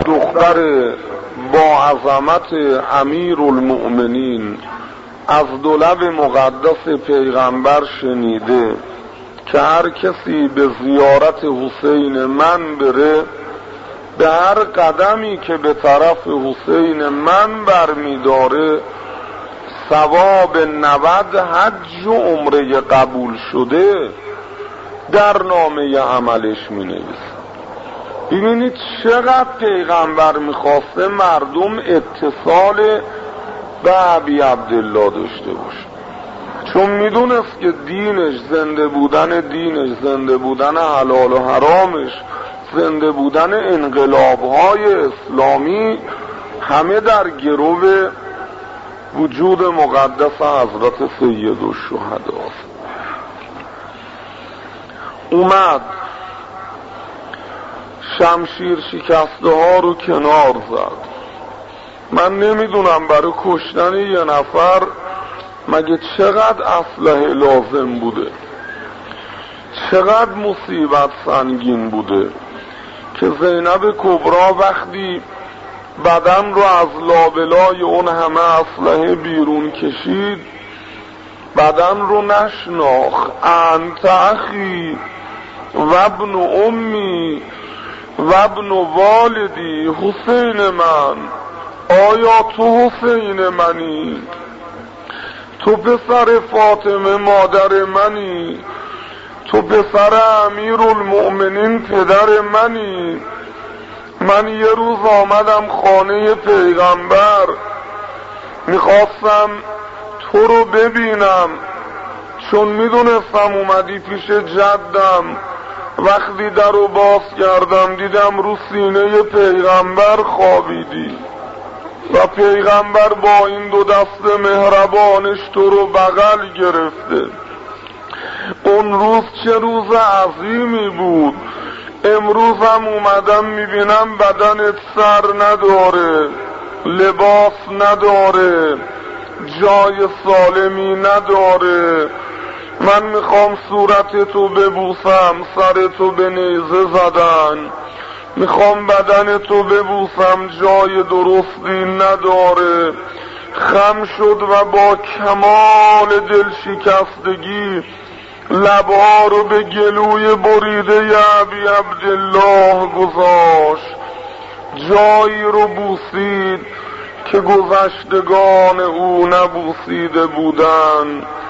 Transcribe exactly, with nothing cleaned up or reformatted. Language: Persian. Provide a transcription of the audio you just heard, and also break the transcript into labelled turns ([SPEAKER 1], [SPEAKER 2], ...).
[SPEAKER 1] دختر با عظمت امیر المؤمنین از دو لب مقدس پیغمبر شنیده که هر کسی به زیارت حسین من بره، به هر قدمی که به طرف حسین من برمی داره ثواب نود حج و عمره قبول شده در نامه عملش می نویسه. ببینید چقدر پیغمبر میخواسته مردم اتصال به ابی عبدالله داشته باشه، چون میدونست که دینش، زنده بودن دینش، زنده بودن حلال و حرامش، زنده بودن انقلابهای اسلامی همه در گرو وجود مقدس حضرت سید الشهدا است. اومد شمشیر شکسته ها رو کنار زد. من نمیدونم برای کشتن یه نفر مگه چقدر اسلحه لازم بوده، چقدر مصیبت سنگین بوده که زینب کبرا وقتی بدن رو از لابلای اون همه اسلحه بیرون کشید بدن رو نشناخت. انت اخی و ابن امی و ابن والدی، حسین من، آیا تو حسین منی؟ تو پسر فاطمه مادر منی؟ تو پسر امیر المؤمنین پدر منی؟ من یه روز آمدم خانه پیغمبر میخواستم تو رو ببینم، چون میدونستم اومدی پیش جدم. وقتی در رو باز کردم دیدم رو سینه پیغمبر خوابیدی و پیغمبر با این دو دست مهربانش تو رو بغل گرفته. اون روز چه روز عظیمی بود. امروز هم اومدم میبینم بدنت سر نداره، لباس نداره، جای سالمی نداره. من میخوام صورت تو ببوسم، سر تو به نیزه زدن. میخوام بدن تو ببوسم، جای درستی نداره. خم شد و با کمال دل شکستگی لبها رو به گلوی بریده ابی عبدالله گذاشت. جایی رو بوسید که گذشتگان او نبوسیده بودن.